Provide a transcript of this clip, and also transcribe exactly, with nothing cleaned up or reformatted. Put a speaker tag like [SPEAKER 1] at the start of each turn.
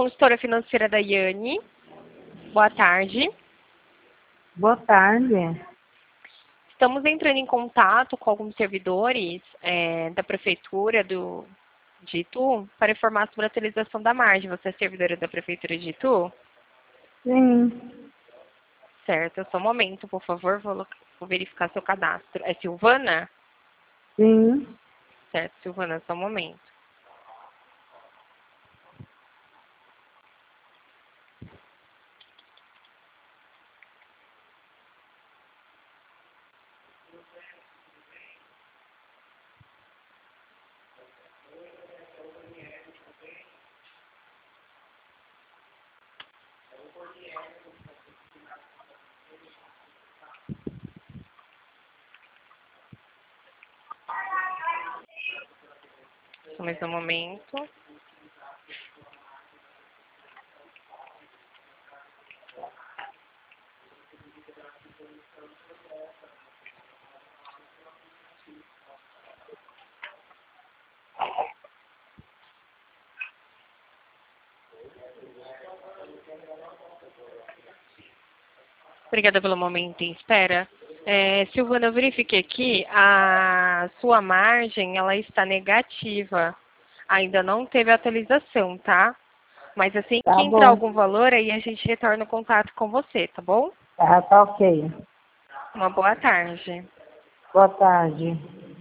[SPEAKER 1] consultora financeira da Yane. Boa tarde.
[SPEAKER 2] Boa tarde.
[SPEAKER 1] Estamos entrando em contato com alguns servidores é, da Prefeitura do, de Itu para informar sobre a atualização da margem. Você é servidora da Prefeitura de Itu?
[SPEAKER 2] Sim.
[SPEAKER 1] Certo, só um momento, por favor, vou, vou verificar seu cadastro. É Silvana?
[SPEAKER 2] Sim.
[SPEAKER 1] Certo, Silvana, só um momento. Só mais um momento. Obrigada pelo momento em espera. É, Silvana, eu verifiquei aqui, a sua margem ela está negativa. Ainda não teve atualização, tá? Mas assim
[SPEAKER 2] Tá
[SPEAKER 1] que entrar
[SPEAKER 2] bom.
[SPEAKER 1] algum valor, aí a gente retorna o contato com você, tá bom?
[SPEAKER 2] Tá, tá ok.
[SPEAKER 1] Uma boa tarde.
[SPEAKER 2] Boa tarde.